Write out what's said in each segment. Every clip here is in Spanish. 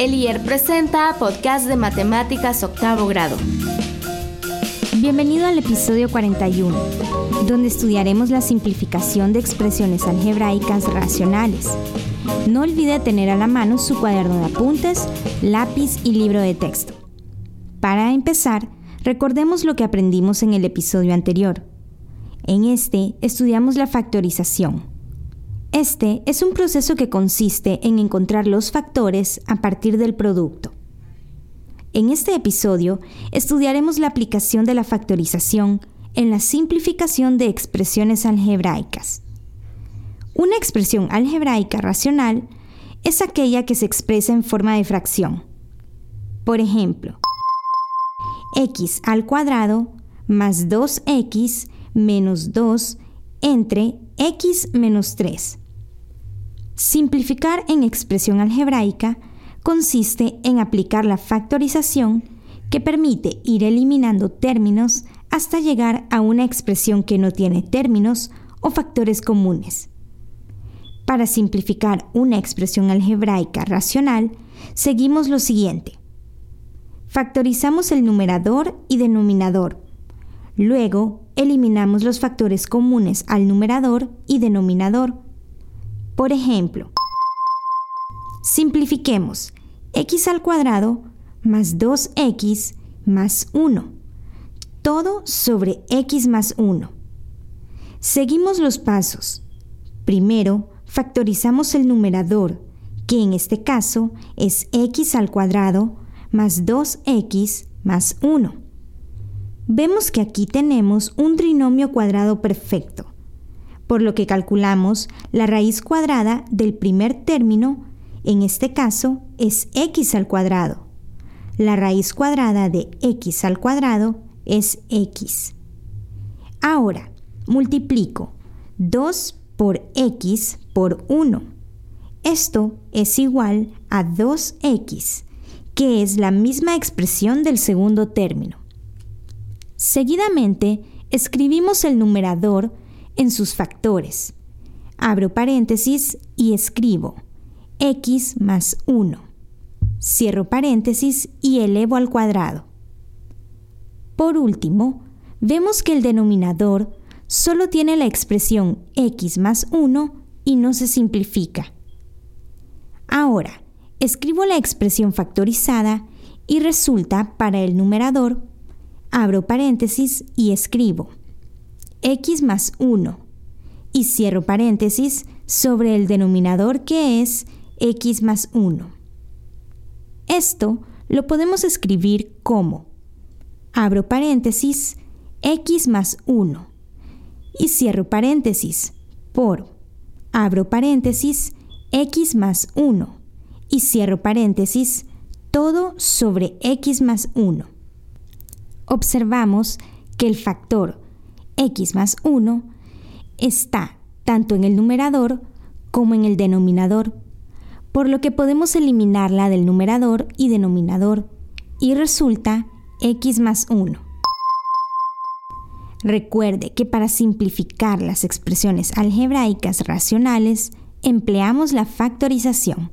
Elier presenta Podcast de Matemáticas Octavo Grado. Bienvenido al episodio 41, donde estudiaremos la simplificación de expresiones algebraicas racionales. No olvide tener a la mano su cuaderno de apuntes, lápiz y libro de texto. Para empezar, recordemos lo que aprendimos en el episodio anterior. En este, estudiamos la factorización. Este es un proceso que consiste en encontrar los factores a partir del producto. En este episodio, estudiaremos la aplicación de la factorización en la simplificación de expresiones algebraicas. Una expresión algebraica racional es aquella que se expresa en forma de fracción. Por ejemplo, x al cuadrado más 2x menos 2 entre x menos 3. Simplificar en expresión algebraica consiste en aplicar la factorización que permite ir eliminando términos hasta llegar a una expresión que no tiene términos o factores comunes. Para simplificar una expresión algebraica racional, seguimos lo siguiente. Factorizamos el numerador y denominador. Luego, eliminamos los factores comunes al numerador y denominador. Por ejemplo, simplifiquemos x al cuadrado más 2x más 1, todo sobre x más 1. Seguimos los pasos. Primero, factorizamos el numerador, que en este caso es x al cuadrado más 2x más 1. Vemos que aquí tenemos un trinomio cuadrado perfecto, por lo que calculamos la raíz cuadrada del primer término, en este caso es x al cuadrado. La raíz cuadrada de x al cuadrado es x. Ahora, multiplico 2 por x por 1. Esto es igual a 2x, que es la misma expresión del segundo término. Seguidamente, escribimos el numerador en sus factores. Abro paréntesis y escribo x más 1. Cierro paréntesis y elevo al cuadrado. Por último, vemos que el denominador solo tiene la expresión x más 1 y no se simplifica. Ahora, escribo la expresión factorizada y resulta para el numerador, abro paréntesis y escribo x más 1 y cierro paréntesis sobre el denominador que es x más 1. Esto lo podemos escribir como abro paréntesis x más 1 y cierro paréntesis por abro paréntesis x más 1 y cierro paréntesis todo sobre x más 1. Observamos que el factor x más 1 está tanto en el numerador como en el denominador, por lo que podemos eliminarla del numerador y denominador y resulta x más 1. Recuerde que para simplificar las expresiones algebraicas racionales empleamos la factorización.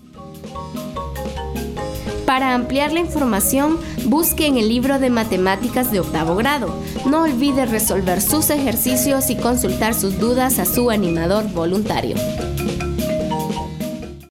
Para ampliar la información, busque en el libro de Matemáticas de Octavo Grado. No olvide resolver sus ejercicios y consultar sus dudas a su animador voluntario.